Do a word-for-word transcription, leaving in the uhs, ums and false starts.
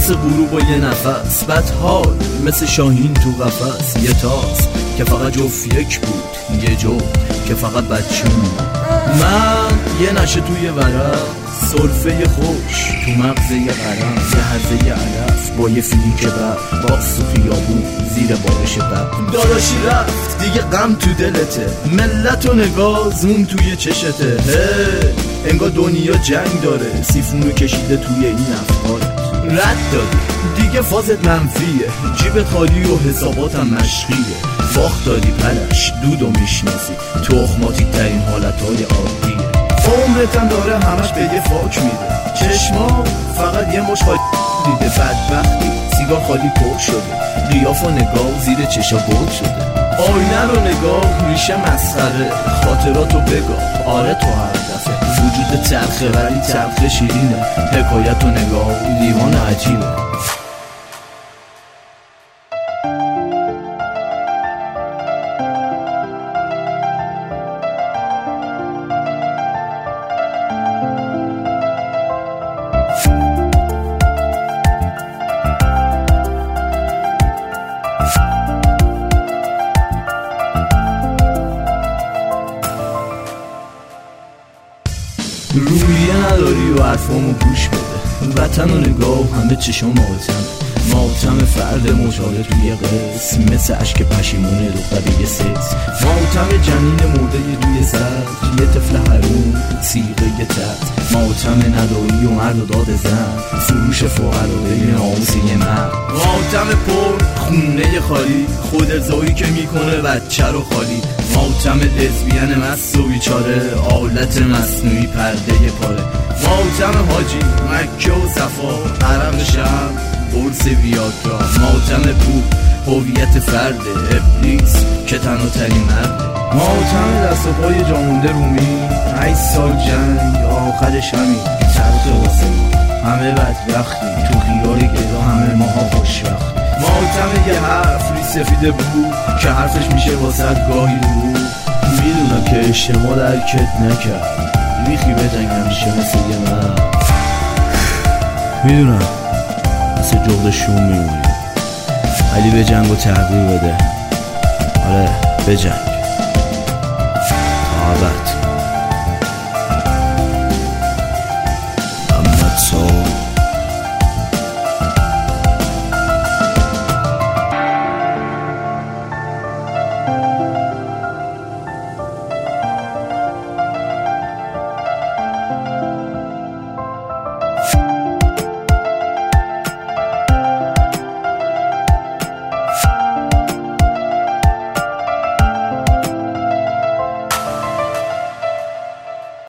مثل غروب و یه نفس بدحال، مثل شاهین تو قفس. یه تاس که فقط جفت یک بود، یه جو که فقط بچه بود. من یه نشه توی ورق، سرفه خوش تو مغزه یه قرم، یه هزه یه علف با یه فیلیک بر، باقص و خیابون زیر بارش بر. داداشی رفت دیگه غم تو دلته، ملت و نگاه زوم توی چشته. هی انگار دنیا جنگ داره، سیفونو کشیده توی این افکارت. رد دادی دیگه فازت منفیه، جیبت خالی و حساباتم مشقیه. باخت دادی پلش دودو میشناسی، تخماتی ترین حالتهای عادیه. عمرتم داره همش به یه فاک میره، چشما فقط یه مش خالی دیده. بدبختی سیگار خالی پر شده، قیاف و نگاه زیر چشا بود شده. آینه رو نگاه ریشه مسخره، خاطراتو بگاه آره تو هر دفعه. وجود تلخه ولی تلخ شیرینه، حکایت و نگاه دیوان عجیبه. رویه نداری و حرفامو گوش بده، وطن و نگاه همه چشم ماتم. ماتم فرد مشاهده توی قسم، مثل عشق پشیمونه دختر یه سیز. ماتم جنین مرده روی سر، یه طفل حروم سیغه یه تد. ماتم ندایی و مرد و داد زن، فروش فقراء ناموس یه مرد. ماتم پر خونه خالی، خود ارضایی که میکنه بچه رو خالی. ماتم لزبیان مست و بیچاره، آلت مصنوعی پرده پاره. ماتم حاجی مکه و صفا، حرم شم برس ویاگرا. ماتم پول هویت فرد ابلیس که تنها ترین مرده. ماتم دست و پای جامونده رومی، هشت سال جنگ آخرش همین تلخ واسه ما. همه بدبختی تو خیال گدا، همه ماها خوشبخت. ماتم یه حرف ری سفیده بود که حرفش میشه واسه گاهی رو. میدونم که اشتباه درکت نکرد، ریخی به جنگ همیشه مثل یه من. میدونم مثل جغد شوم میمونی، ولی به جنگ و تغییر بده. آره به جنگ تا ابد. محمد صاحب